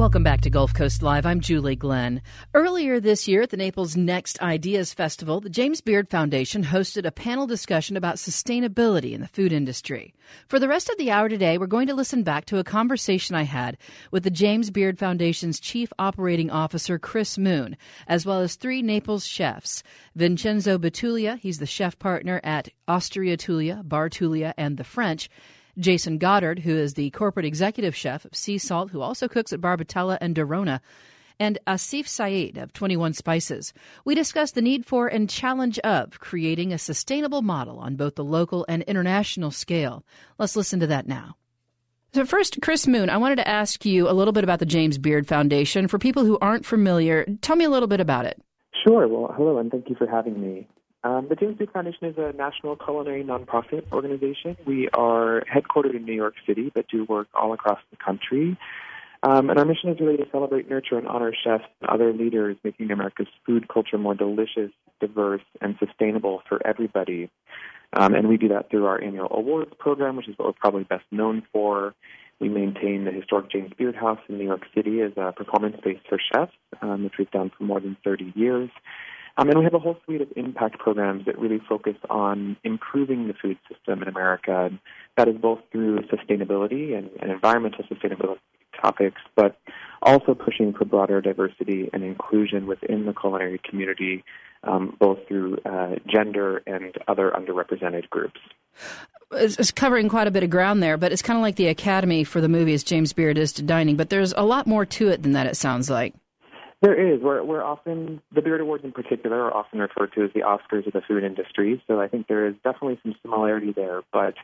Welcome back to Gulf Coast Live. I'm Julie Glenn. Earlier this year at the Naples Next Ideas Festival, the James Beard Foundation hosted a panel discussion about sustainability in the food industry. For the rest of the hour today, we're going to listen back to a conversation I had with the James Beard Foundation's Chief Operating Officer, Chris Moon, as well as three Naples chefs. Vincenzo Betulia, he's the chef partner at Osteria Tulia, Bar Tulia, and The French. Jason Goddard, who is the corporate executive chef of Sea Salt, who also cooks at Barbatella and Dorona, and Asif Saeed of 21 Spices. We discussed the need for and challenge of creating a sustainable model on both the local and international scale. Let's listen to that now. So first, Chris Moon, I wanted to ask you a little bit about the James Beard Foundation. For people who aren't familiar, tell me a little bit about it. Sure. Well, hello, and thank you for having me. The James Beard Foundation is a national culinary nonprofit organization. We are headquartered in New York City, but do work all across the country. And our mission is really to celebrate, nurture, and honor chefs and other leaders, making America's food culture more delicious, diverse, and sustainable for everybody. And we do that through our annual awards program, which is what we're probably best known for. We maintain the historic James Beard House in New York City as a performance space for chefs, which we've done for more than 30 years. And we have a whole suite of impact programs that really focus on improving the food system in America. And that is both through sustainability and environmental sustainability topics, but also pushing for broader diversity and inclusion within the culinary community, both through gender and other underrepresented groups. It's covering quite a bit of ground there, but it's kind of like the Academy for the movies James Beard is to dining, but there's a lot more to it than that, it sounds like. There is. We're often, the Beard Awards in particular are often referred to as the Oscars of the food industry, so I think there is definitely some similarity there. But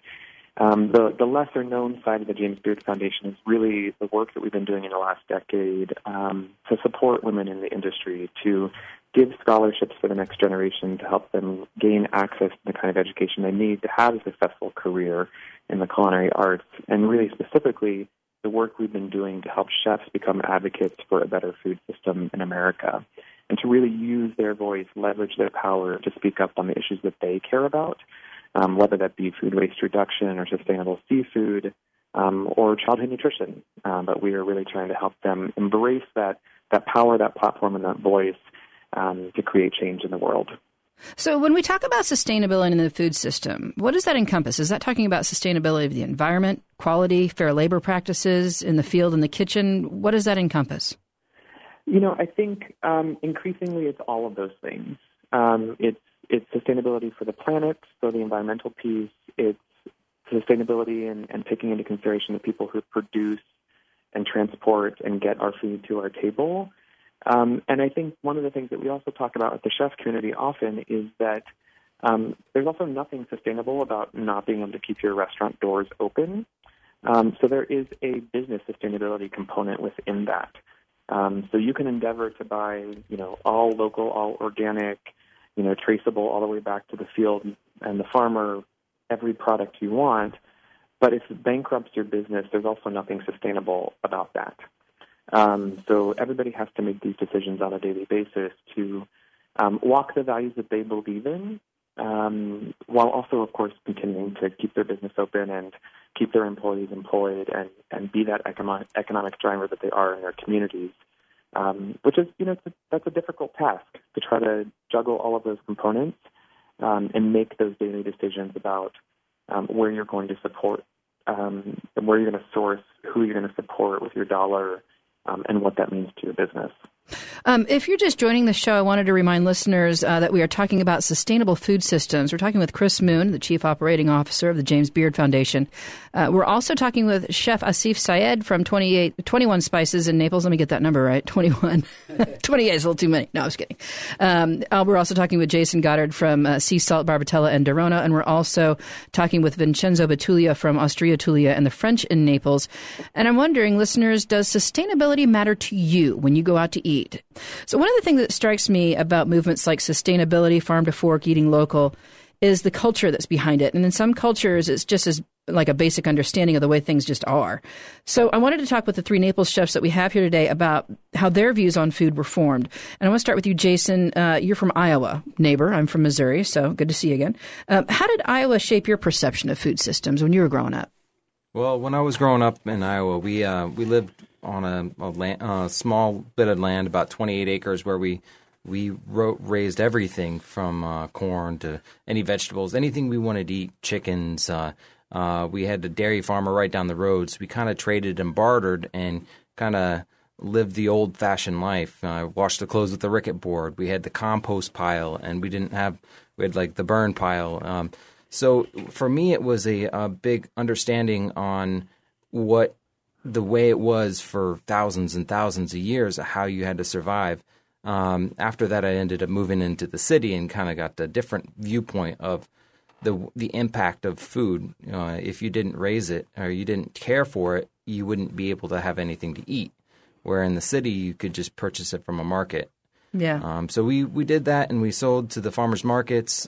the lesser-known side of the James Beard Foundation is really the work that we've been doing in the last decade to support women in the industry, to give scholarships for the next generation to help them gain access to the kind of education they need to have a successful career in the culinary arts, and really specifically the work we've been doing to help chefs become advocates for a better food system in America, and to really use their voice, leverage their power to speak up on the issues that they care about, whether that be food waste reduction or sustainable seafood or childhood nutrition. But we are really trying to help them embrace that power, that platform, and that voice to create change in the world. So when we talk about sustainability in the food system, what does that encompass? Is that talking about sustainability of the environment, quality, fair labor practices in the field, in the kitchen? What does that encompass? I think increasingly it's all of those things. It's sustainability for the planet, so the environmental piece. It's sustainability and taking into consideration the people who produce and transport and get our food to our table. And I think one of the things that we also talk about with the chef community often is that there's also nothing sustainable about not being able to keep your restaurant doors open. So there is a business sustainability component within that. So you can endeavor to buy, all local, all organic, traceable all the way back to the field and the farmer, every product you want. But if it bankrupts your business, there's also nothing sustainable about that. So everybody has to make these decisions on a daily basis to walk the values that they believe in, while also, of course, continuing to keep their business open and keep their employees employed and be that economic driver that they are in their communities, which is, that's a difficult task to try to juggle all of those components and make those daily decisions about where you're going to support, where you're going to source, who you're going to support with your dollar, and what that means to your business. If you're just joining the show, I wanted to remind listeners that we are talking about sustainable food systems. We're talking with Chris Moon, the Chief Operating Officer of the James Beard Foundation. We're also talking with Chef Asif Saeed from 21 Spices in Naples. Let me get that number right, 21. 28 is a little too many. No, I was kidding. We're also talking with Jason Goddard from Sea Salt, Barbatella, and Dorona. And we're also talking with Vincenzo Betulia from Osteria Tulia and The French in Naples. And I'm wondering, listeners, does sustainability matter to you when you go out to eat? So one of the things that strikes me about movements like sustainability, farm to fork, eating local, is the culture that's behind it. And in some cultures, it's just as like a basic understanding of the way things just are. So I wanted to talk with the three Naples chefs that we have here today about how their views on food were formed. And I want to start with you, Jason. You're from Iowa, neighbor. I'm from Missouri, so good to see you again. How did Iowa shape your perception of food systems when you were growing up? Well, when I was growing up in Iowa, we lived on a small bit of land, about 28 acres, where we raised everything from corn to any vegetables, anything we wanted to eat, chickens. We had a dairy farmer right down the road, so we kind of traded and bartered and kind of lived the old-fashioned life. Washed the clothes with the ricket board. We had the compost pile, and we had like the burn pile. So for me, it was a big understanding on what the way it was for thousands and thousands of years, how you had to survive. After that, I ended up moving into the city and kind of got a different viewpoint of the impact of food. If you didn't raise it or you didn't care for it, you wouldn't be able to have anything to eat. Where in the city, you could just purchase it from a market. Yeah. So we did that, and we sold to the farmers markets.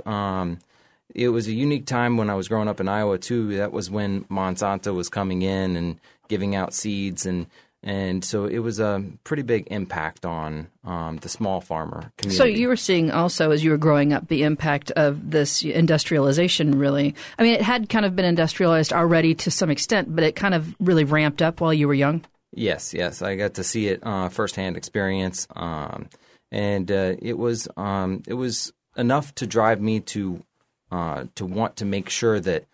It was a unique time when I was growing up in Iowa, too. That was when Monsanto was coming in and giving out seeds, and so it was a pretty big impact on the small farmer community. So you were seeing also, as you were growing up, the impact of this industrialization, really. I mean, it had kind of been industrialized already to some extent, but it kind of really ramped up while you were young? Yes. I got to see it firsthand experience, and it was enough to drive me to want to make sure that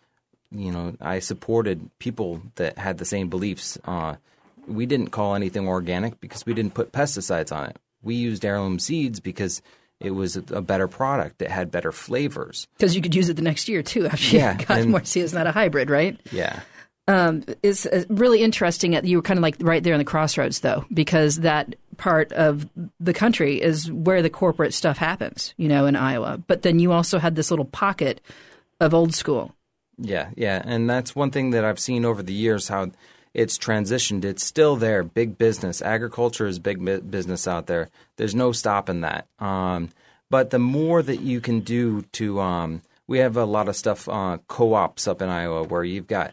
I supported people that had the same beliefs. We didn't call anything organic because we didn't put pesticides on it. We used heirloom seeds because it was a better product. It had better flavors. Because you could use it the next year too after you got more seeds. It's not a hybrid, right? Yeah. It's really interesting that you were kind of like right there in the crossroads, though, because that part of the country is where the corporate stuff happens, in Iowa. But then you also had this little pocket of old school. Yeah. And that's one thing that I've seen over the years, how it's transitioned. It's still there, big business. Agriculture is big business out there. There's no stopping that. But the more that you can do to we have a lot of stuff, co-ops up in Iowa where you've got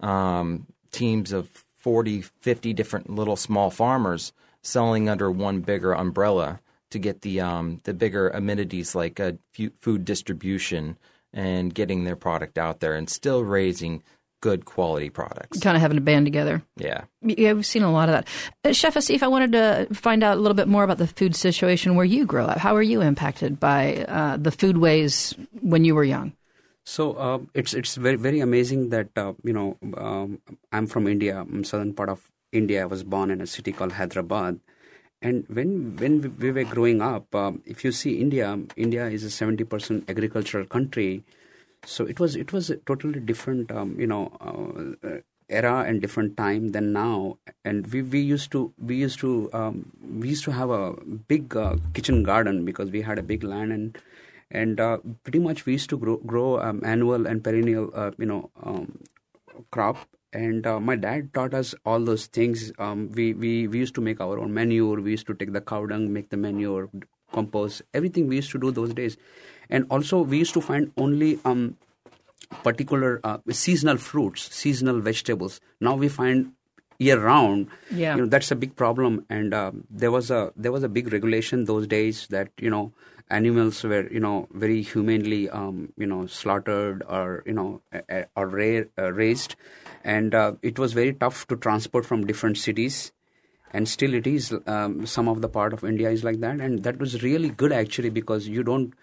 teams of 40, 50 different little small farmers selling under one bigger umbrella to get the bigger amenities like food distribution and getting their product out there and still raising good quality products. Kind of having a band together. Yeah. Yeah, we've seen a lot of that. Chef Asif, I wanted to find out a little bit more about the food situation where you grew up. How were you impacted by the foodways when you were young? So it's very, very amazing that, I'm from India, southern part of India. I was born in a city called Hyderabad. And when we were growing up, if you see India is a 70% agricultural country. So it was a totally different, era and different time than now. And we used to have a big kitchen garden because we had a big land and pretty much we used to grow annual and perennial, crop. And my dad taught us all those things. We used to make our own manure. We used to take the cow dung, make the manure, compost, everything we used to do those days. And also we used to find only particular seasonal fruits, seasonal vegetables. Now we find year-round. Yeah. That's a big problem. And there was a big regulation those days that, animals were, very humanely, slaughtered or, raised. And it was very tough to transport from different cities. And still it is. Some of the part of India is like that. And that was really good, actually, because you don't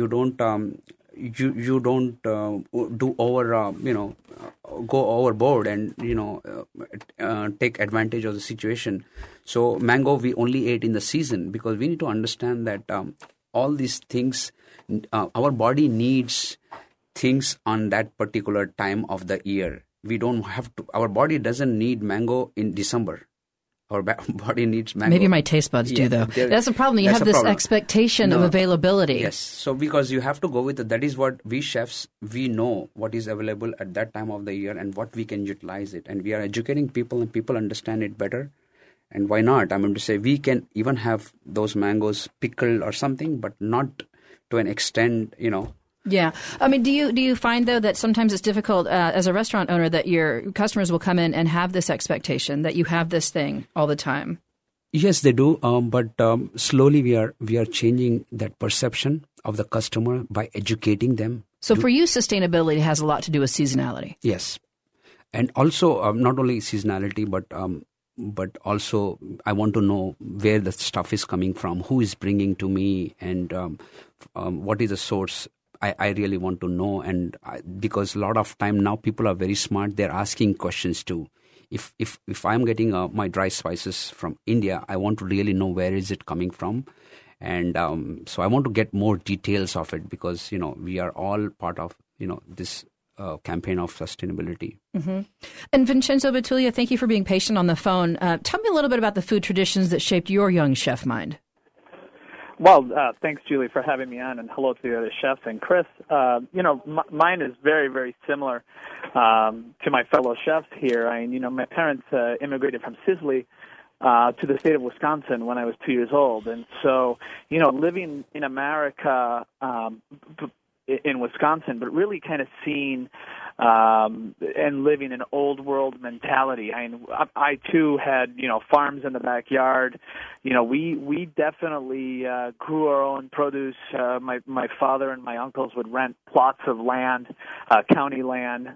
do over, go overboard and, take advantage of the situation. So mango we only ate in the season because we need to understand that all these things, our body needs things on that particular time of the year. We don't have to, our body doesn't need mango in December. Our body needs mango. Maybe my taste buds do, though. That's the problem. You have this expectation of availability. Yes. So because you have to go with it. That is what we chefs, we know what is available at that time of the year and what we can utilize it. And we are educating people and people understand it better. And why not? I mean to say we can even have those mangoes pickled or something, but not to an extent, Yeah. I mean, do you find, though, that sometimes it's difficult as a restaurant owner that your customers will come in and have this expectation that you have this thing all the time? Yes, they do. But slowly we are changing that perception of the customer by educating them. So for you, sustainability has a lot to do with seasonality. Yes. And also not only seasonality, but also I want to know where the stuff is coming from, who is bringing to me, and what is the source. I really want to know, because a lot of time now people are very smart. They're asking questions too. If I'm getting my dry spices from India, I want to really know where is it coming from. And so I want to get more details of it, because, we are all part of, this campaign of sustainability. Mm-hmm. And Vincenzo Betulia, thank you for being patient on the phone. Tell me a little bit about the food traditions that shaped your young chef mind. Well, thanks, Julie, for having me on, and hello to the other chefs. And Chris, mine is very, very similar to my fellow chefs here. My parents immigrated from Sicily to the state of Wisconsin when I was 2 years old. And so, living in America, in Wisconsin, but really kind of seeing and living an old world mentality. I too had, farms in the backyard. We definitely grew our own produce. My father and my uncles would rent plots of land, county land,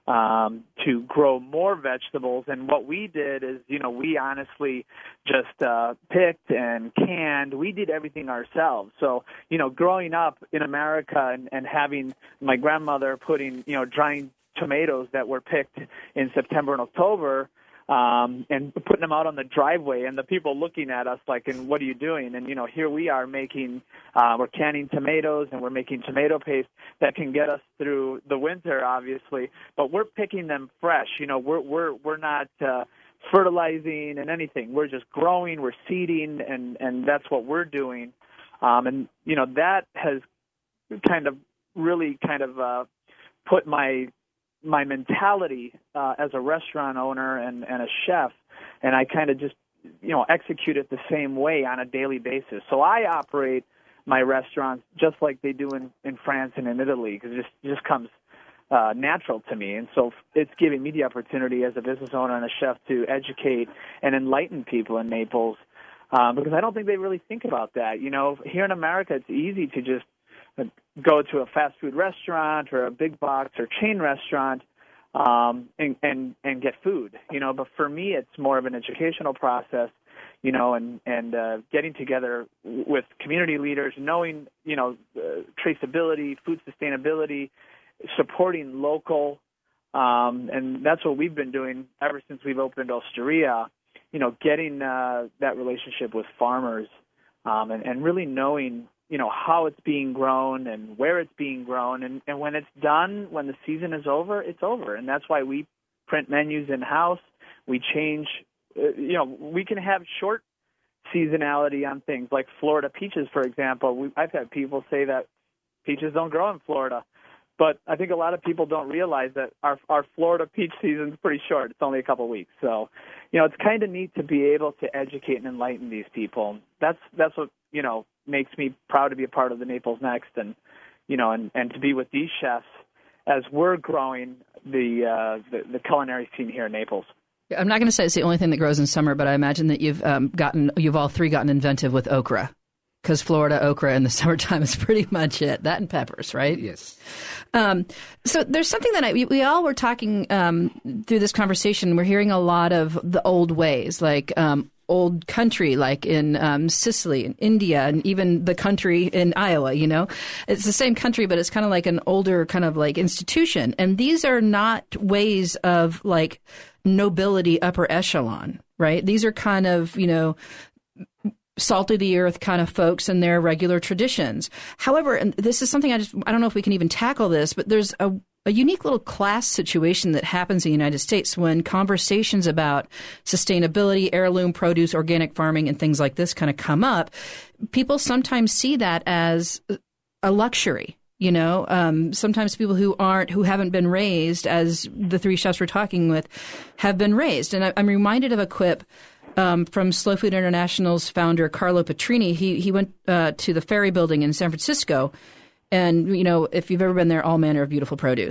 to grow more vegetables. And what we did is, we honestly just picked and canned. We did everything ourselves. So, growing up in America and having my grandmother putting, drying tomatoes that were picked in September and October, and putting them out on the driveway, and the people looking at us like, and what are you doing? And, here we are making, we're canning tomatoes, and we're making tomato paste that can get us through the winter, obviously, but we're picking them fresh. We're not fertilizing and anything. We're just growing, we're seeding, and that's what we're doing. That has really put my mentality as a restaurant owner and a chef, and I kind of just, execute it the same way on a daily basis. So I operate my restaurants just like they do in France and in Italy, because it just comes natural to me. And so it's giving me the opportunity as a business owner and a chef to educate and enlighten people in Naples, because I don't think they really think about that. Here in America, it's easy to just go to a fast food restaurant or a big box or chain restaurant and get food, But for me, it's more of an educational process, and getting together with community leaders, knowing, traceability, food sustainability, supporting local, and that's what we've been doing ever since we've opened Osteria, getting that relationship with farmers, and really knowing, how it's being grown and where it's being grown. And when it's done, when the season is over, it's over. And that's why we print menus in-house. We change, we can have short seasonality on things like Florida peaches, for example. I've had people say that peaches don't grow in Florida. But I think a lot of people don't realize that our Florida peach season is pretty short. It's only a couple of weeks. So, it's kind of neat to be able to educate and enlighten these people. That's what, makes me proud to be a part of the Naples Next, and to be with these chefs as we're growing the culinary scene here in Naples. I'm not going to say it's the only thing that grows in summer, but I imagine that you've all three gotten inventive with okra, because Florida okra in the summertime is pretty much it. That and peppers, right? Yes. So there's something that we all were talking through this conversation. We're hearing a lot of the old ways, like old country, like in Sicily and India, and even the country in Iowa, It's the same country, but it's kind of like an older kind of like institution. And these are not ways of like nobility upper echelon, right? These are kind of, salt of the earth kind of folks and their regular traditions. However, and this is something I don't know if we can even tackle this, but there's a unique little class situation that happens in the United States when conversations about sustainability, heirloom produce, organic farming, and things like this kind of come up. People sometimes see that as a luxury. Sometimes people who haven't been raised, as the three chefs we're talking with, have been raised. And I'm reminded of a quip from Slow Food International's founder, Carlo Petrini. He went to the Ferry Building in San Francisco, and, if you've ever been there, all manner of beautiful produce.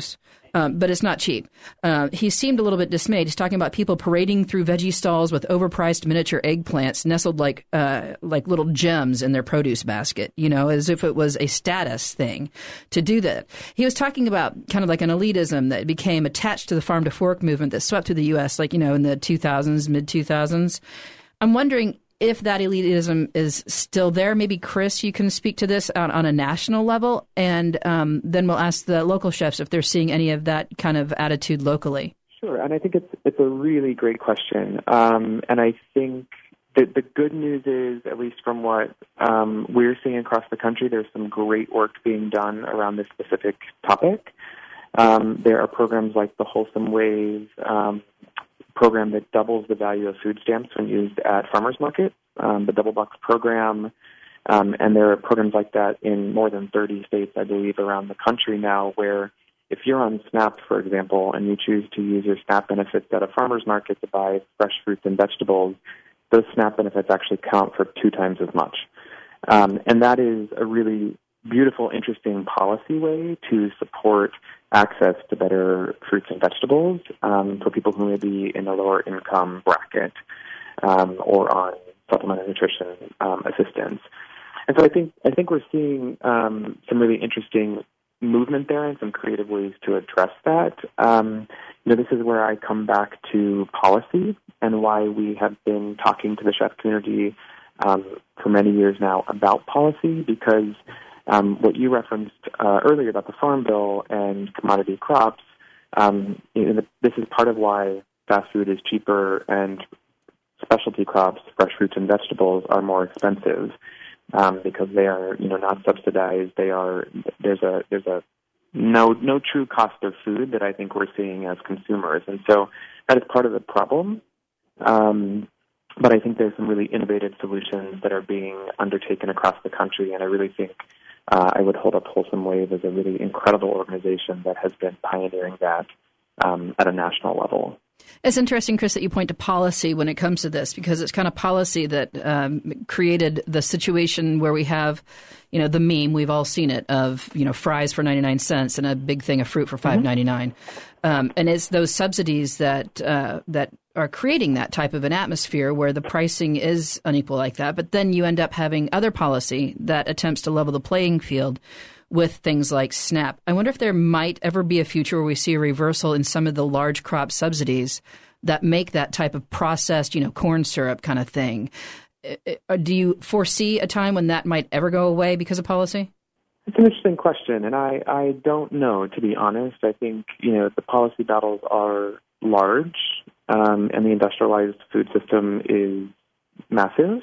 but it's not cheap. He seemed a little bit dismayed. He's talking about people parading through veggie stalls with overpriced miniature eggplants nestled like little gems in their produce basket, as if it was a status thing to do that. He was talking about kind of like an elitism that became attached to the farm to fork movement that swept through the U.S., in the 2000s, mid-2000s. I'm wondering if that elitism is still there. Maybe, Chris, you can speak to this on a national level, and then we'll ask the local chefs if they're seeing any of that kind of attitude locally. Sure, and I think it's a really great question. And I think that the good news is, at least from what we're seeing across the country, there's some great work being done around this specific topic. There are programs like the Wholesome Wave program that doubles the value of food stamps when used at farmers market, the Double Bucks program, and there are programs like that in more than 30 states, I believe, around the country now, where if you're on SNAP, for example, and you choose to use your SNAP benefits at a farmer's market to buy fresh fruits and vegetables, those SNAP benefits actually count for 2 times as much. And that is a really beautiful, interesting policy way to support access to better fruits and vegetables for people who may be in a lower income bracket or on supplemental nutrition assistance. And so I think we're seeing some really interesting movement there and some creative ways to address that. This is where I come back to policy and why we have been talking to the chef community for many years now about policy, because what you referenced earlier about the Farm Bill and commodity crops, this is part of why fast food is cheaper and specialty crops, fresh fruits and vegetables, are more expensive because they are, not subsidized. There's a no true cost of food that I think we're seeing as consumers, and so that is part of the problem. But I think there's some really innovative solutions that are being undertaken across the country, and I really think I would hold up Wholesome Wave as a really incredible organization that has been pioneering that at a national level. It's interesting, Chris, that you point to policy when it comes to this, because it's kind of policy that created the situation where we have, the meme, we've all seen it, of, fries for 99 cents and a big thing of fruit for $5.99. And it's those subsidies that are creating that type of an atmosphere where the pricing is unequal like that. But then you end up having other policy that attempts to level the playing field with things like SNAP. I wonder if there might ever be a future where we see a reversal in some of the large crop subsidies that make that type of processed, corn syrup kind of thing. Do you foresee a time when that might ever go away because of policy? It's an interesting question, and I don't know, to be honest. I think, the policy battles are large, and the industrialized food system is massive.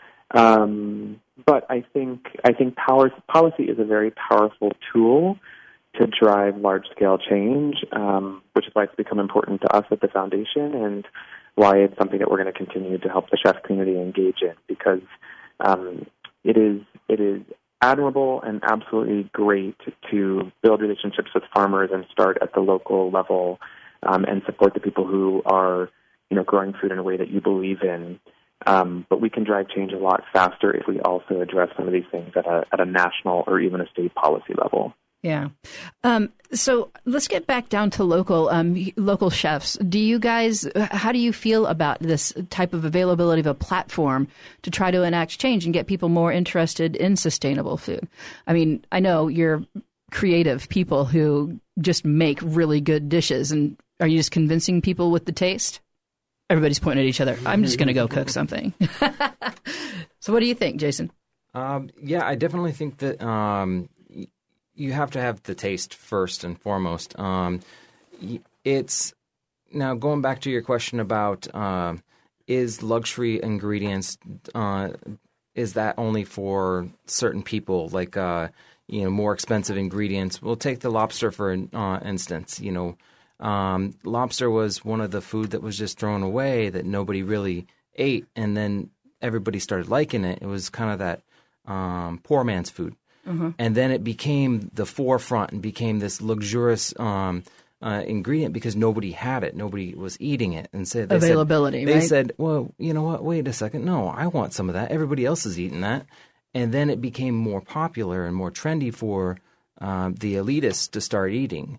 But I think policy is a very powerful tool to drive large-scale change, which is why it's become important to us at the Foundation and why it's something that we're going to continue to help the chef community engage in, because it is admirable and absolutely great to build relationships with farmers and start at the local level and support the people who are, growing food in a way that you believe in. But we can drive change a lot faster if we also address some of these things at a national or even a state policy level. Yeah. So let's get back down to local chefs. How do you feel about this type of availability of a platform to try to enact change and get people more interested in sustainable food? I mean, I know you're creative people who just make really good dishes, and are you just convincing people with the taste? Everybody's pointing at each other. I'm just going to go cook something. So what do you think, Jason? Yeah, I definitely think that you have to have the taste first and foremost. It's now going back to your question about is luxury ingredients, is that only for certain people, like more expensive ingredients? We'll take the lobster for instance. Lobster was one of the food that was just thrown away that nobody really ate, and then everybody started liking it. It was kind of that poor man's food. Mm-hmm. And then it became the forefront and became this luxurious ingredient because nobody had it. Nobody was eating it. And so they said, well, you know what? Wait a second. No, I want some of that. Everybody else is eating that. And then it became more popular and more trendy for the elitists to start eating.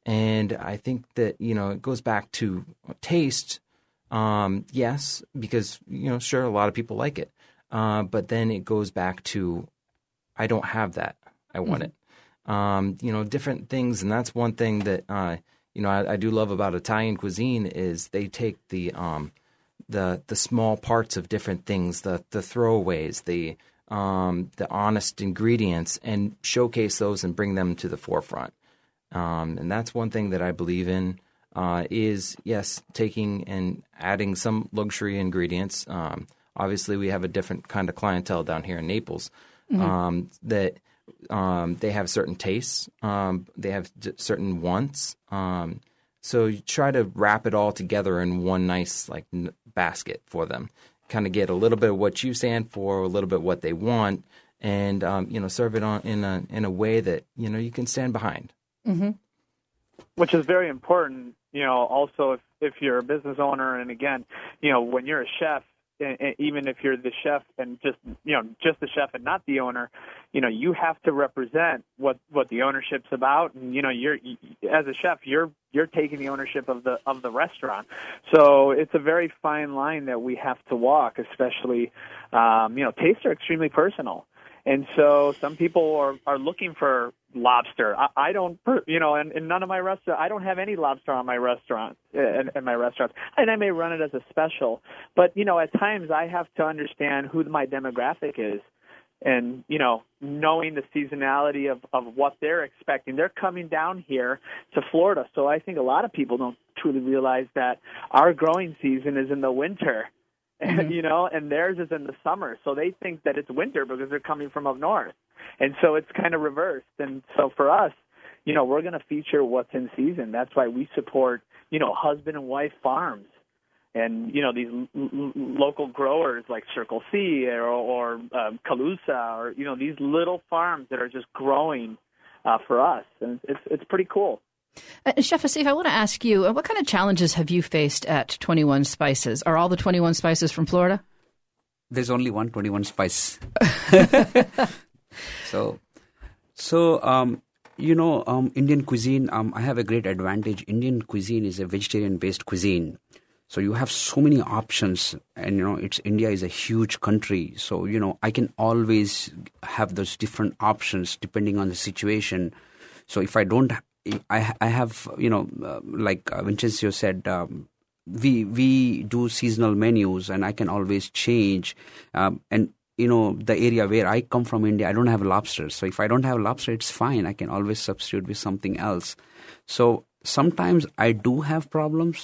And I think that, it goes back to taste. Yes, because, sure, a lot of people like it. But then it goes back to, I don't have that. I want it. Different things. And that's one thing that, I do love about Italian cuisine is they take the small parts of different things, the throwaways, the honest ingredients, and showcase those and bring them to the forefront. And that's one thing that I believe in is, yes, taking and adding some luxury ingredients. Obviously, we have a different kind of clientele down here in Naples that they have certain tastes. They have certain wants. So you try to wrap it all together in one nice basket for them. Kind of get a little bit of what you stand for, a little bit what they want, and serve it in a way that you can stand behind. Mm-hmm. Which is very important. Also if you're a business owner, and again, when you're a chef, even if you're the chef and just the chef and not the owner, you have to represent what the ownership's about, and you're as a chef, you're taking the ownership of the restaurant. So it's a very fine line that we have to walk, especially tastes are extremely personal. And so some people are looking for lobster. I don't, in none of my restaurants, I don't have any lobster on my restaurant, in my restaurants. And I may run it as a special. But, at times I have to understand who my demographic is. And, knowing the seasonality of what they're expecting. They're coming down here to Florida. So I think a lot of people don't truly realize that our growing season is in the winter. Mm-hmm. And theirs is in the summer. So they think that it's winter because they're coming from up north. And so it's kind of reversed. And so for us, we're going to feature what's in season. That's why we support, husband and wife farms. And, these local growers like Circle C or Calusa or, these little farms that are just growing for us. And it's pretty cool. Chef Asif, I want to ask you, what kind of challenges have you faced at 21 Spices? Are all the 21 Spices from Florida? There's only one 21 Spice. So Indian cuisine, I have a great advantage. Indian cuisine is a vegetarian-based cuisine. So you have so many options, and, India is a huge country. So, I can always have those different options depending on the situation. So if I don't, I have, like Vincenzo said, we do seasonal menus, and I can always change. And the area where I come from, India, I don't have lobster. So if I don't have lobster, it's fine. I can always substitute with something else. So sometimes I do have problems.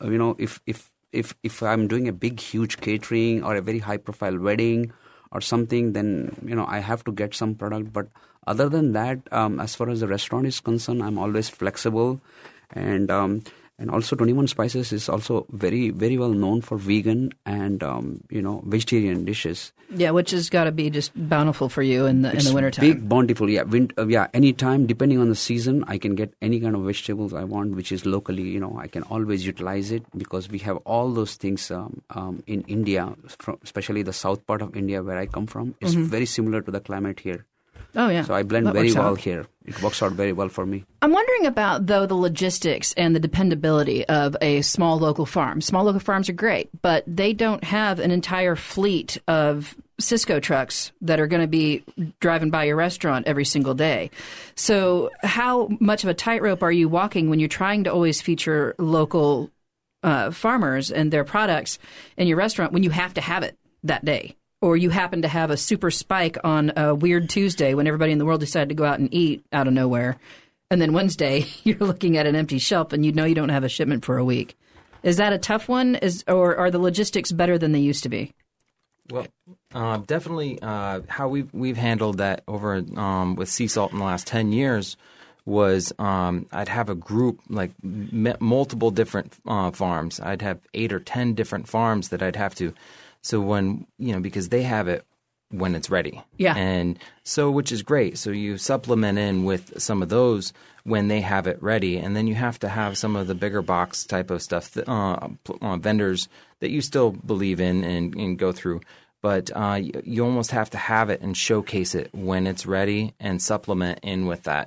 If I'm doing a big, huge catering or a very high-profile wedding or something, then I have to get some product. But other than that, as far as the restaurant is concerned, I'm always flexible, and also 21 Spices is also very, very well known for vegan and vegetarian dishes. Yeah, which has got to be just bountiful for you in the wintertime. Big, bountiful. Yeah, anytime, depending on the season, I can get any kind of vegetables I want, which is locally. I can always utilize it because we have all those things in India, especially the south part of India where I come from. It's very similar to the climate here. Oh, yeah. So I blend very well here. It works out very well for me. I'm wondering about, though, the logistics and the dependability of a small local farm. Small local farms are great, but they don't have an entire fleet of Cisco trucks that are going to be driving by your restaurant every single day. So how much of a tightrope are you walking when you're trying to always feature local farmers and their products in your restaurant when you have to have it that day? Or you happen to have a super spike on a weird Tuesday when everybody in the world decided to go out and eat out of nowhere. And then Wednesday, you're looking at an empty shelf and you don't have a shipment for a week. Is that a tough one? Or are the logistics better than they used to be? Well, definitely how we've handled that over with Sea Salt in the last 10 years was I'd have a group, like multiple different farms. I'd have 8 or 10 different farms that I'd have to. So when, because they have it when it's ready. Yeah. And so, which is great. So you supplement in with some of those when they have it ready. And then you have to have some of the bigger box type of stuff, vendors that you still believe in and go through. But you almost have to have it and showcase it when it's ready and supplement in with that.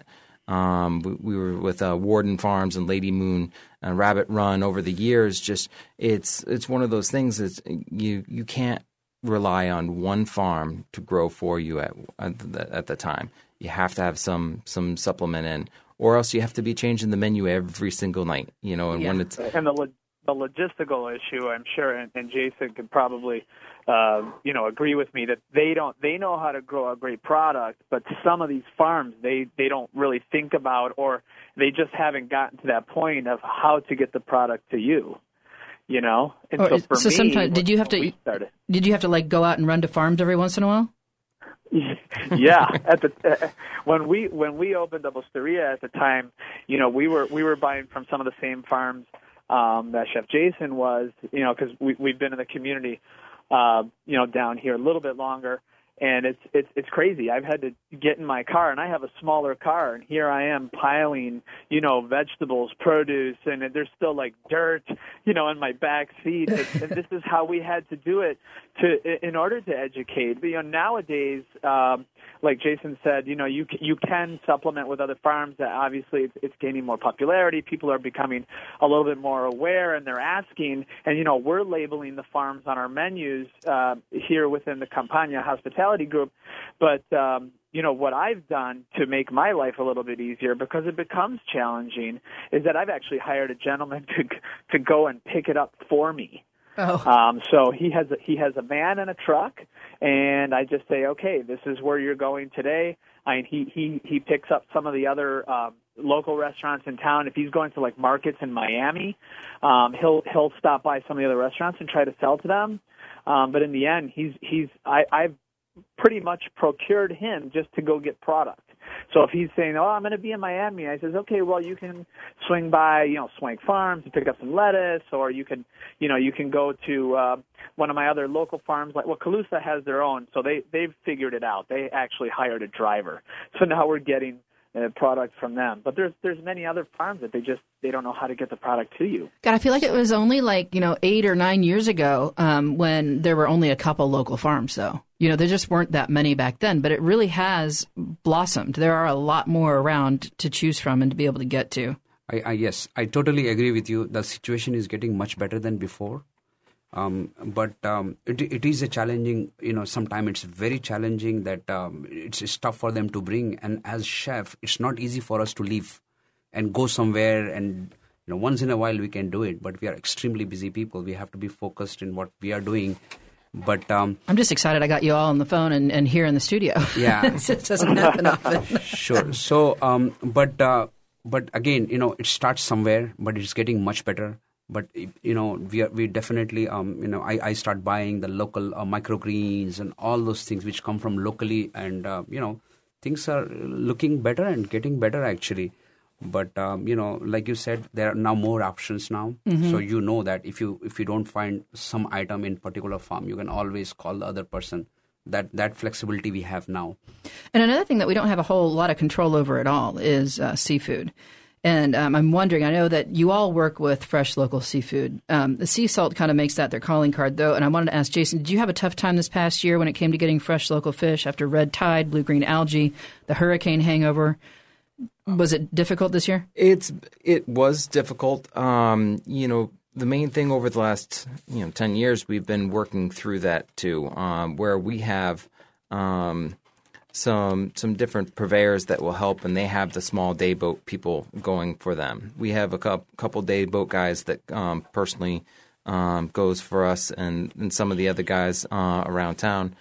We were with Warden Farms and Lady Moon and Rabbit Run over the years. Just it's one of those things that you can't rely on one farm to grow for you at the time. You have to have some supplement in, or else you have to be changing the menu every single night. And when it's the logistical issue, I'm sure, and Jason could probably, agree with me that they know how to grow a great product, but some of these farms, they don't really think about, or they just haven't gotten to that point of how to get the product to you, And so for me, sometimes did you have to like go out and run to farms every once in a while? Yeah, when we opened up Osteria at the time, we were buying from some of the same farms that Chef Jason was, because we've been in the community, down here a little bit longer, and it's crazy. I've had to get in my car, and I have a smaller car, and here I am piling, vegetables, produce, and there's still like dirt, in my back seat. And this is how we had to do it in order to educate. But, nowadays, like Jason said, you can supplement with other farms. That obviously it's gaining more popularity. People are becoming a little bit more aware, and they're asking. And we're labeling the farms on our menus here within the Campagna Hospitality Group. But what I've done to make my life a little bit easier, because it becomes challenging, is that I've actually hired a gentleman to go and pick it up for me. Oh. So he has a van and a truck, and I just say, okay, this is where you're going today. He picks up some of the other local restaurants in town. If he's going to like markets in Miami, he'll stop by some of the other restaurants and try to sell to them. But in the end, I've pretty much procured him just to go get product. So if he's saying, I'm going to be in Miami, I says, okay, well, you can swing by, Swank Farms and pick up some lettuce, or you can go to one of my other local farms. Calusa has their own, so they've figured it out. They actually hired a driver. So now we're getting product from them. But there's many other farms that they don't know how to get the product to you. God, I feel like it was only 8 or 9 years ago when there were only a couple local farms, though. There just weren't that many back then, but it really has blossomed. There are a lot more around to choose from and to be able to get to. Yes, I totally agree with you. The situation is getting much better than before. But it is a challenging, sometimes it's very challenging that it's tough for them to bring. And as chef, it's not easy for us to leave and go somewhere. And, once in a while we can do it, but we are extremely busy people. We have to be focused in what we are doing. But I'm just excited I got you all on the phone and here in the studio. Yeah. It doesn't happen often. Sure. So, but again, it starts somewhere, but it's getting much better. But, we definitely, I start buying the local microgreens and all those things which come from locally. And, things are looking better and getting better, actually. But, like you said, there are now more options now. Mm-hmm. So that if you don't find some item in particular farm, you can always call the other person. That flexibility we have now. And another thing that we don't have a whole lot of control over at all is seafood. And I'm wondering, I know that you all work with fresh local seafood. The sea salt kind of makes that their calling card, though. And I wanted to ask Jason, did you have a tough time this past year when it came to getting fresh local fish after red tide, blue-green algae, the hurricane hangover? Was it difficult this year? It was difficult. The main thing over the last 10 years, we've been working through that too, where we have some different purveyors that will help, and they have the small day boat people going for them. We have a couple day boat guys that personally goes for us, and some of the other guys around town.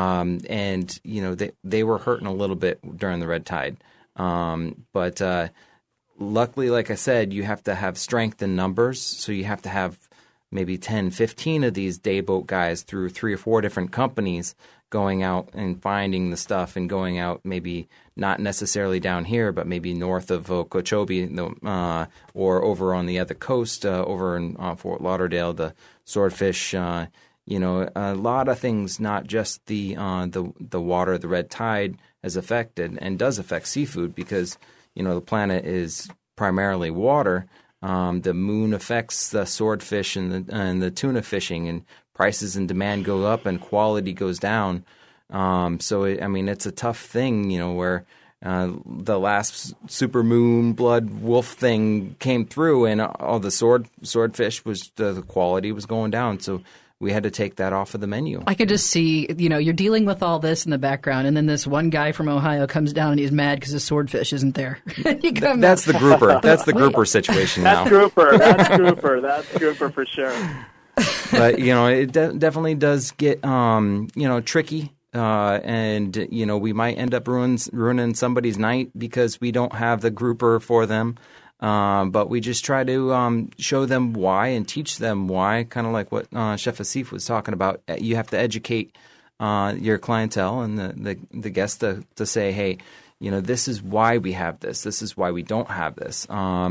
They were hurting a little bit during the red tide. But luckily, like I said, you have to have strength in numbers. So you have to have maybe 10, 15 of these day boat guys through 3 or 4 different companies going out and finding the stuff and going out maybe not necessarily down here, but maybe north of Okeechobee or over on the other coast, over in Fort Lauderdale, the swordfish, a lot of things, not just the water, the red tide has affected and does affect seafood because, the planet is primarily water. The moon affects the swordfish and the tuna fishing, and prices and demand go up and quality goes down. It's a tough thing, where the last super moon blood wolf thing came through, and all the swordfish was the quality was going down. So we had to take that off of the menu. I could just see, you're dealing with all this in the background, and then this one guy from Ohio comes down and he's mad because his swordfish isn't there. That's the grouper. That's the grouper situation now. That's grouper for sure. But it definitely does get tricky. And we might end up ruining somebody's night because we don't have the grouper for them. But we just try to show them why and teach them why, kind of like what Chef Asif was talking about. You have to educate your clientele and the guests to say, hey, this is why we have this. This is why we don't have this.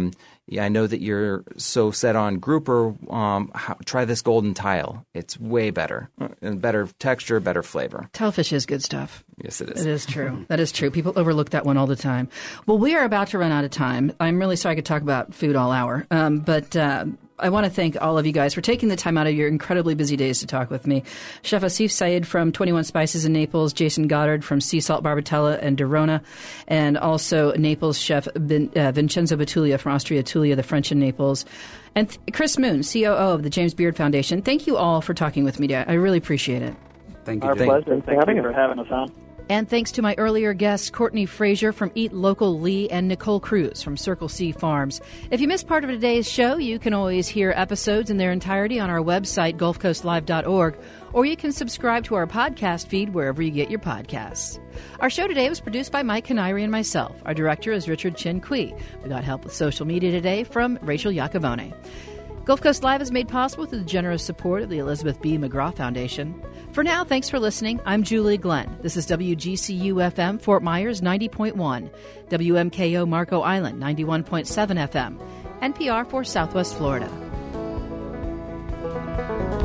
I know that you're so set on grouper. Try this golden tile. It's way better. Better texture, better flavor. Tilefish is good stuff. Yes, it is. It is true. That is true. People overlook that one all the time. Well, we are about to run out of time. I'm really sorry I could talk about food all hour. But I want to thank all of you guys for taking the time out of your incredibly busy days to talk with me. Chef Asif Saeed from 21 Spices in Naples, Jason Goddard from Sea Salt Barbatella and Derona, and also Naples chef Vincenzo Betulia from Osteria Tulia, the French in Naples, and Chris Moon, COO of the James Beard Foundation. Thank you all for talking with me today. I really appreciate it. Thank you. Our pleasure. Thank you for having us on. And thanks to my earlier guests, Courtney Frazier from Eat Local Lee and Nicole Cruz from Circle C Farms. If you missed part of today's show, you can always hear episodes in their entirety on our website, gulfcoastlive.org, or you can subscribe to our podcast feed wherever you get your podcasts. Our show today was produced by Mike Canary and myself. Our director is Richard Chin Kui. We got help with social media today from Rachel Iacovone. Gulf Coast Live is made possible through the generous support of the Elizabeth B. McGraw Foundation. For now, thanks for listening. I'm Julie Glenn. This is WGCU-FM Fort Myers 90.1, WMKO Marco Island 91.7 FM, NPR for Southwest Florida.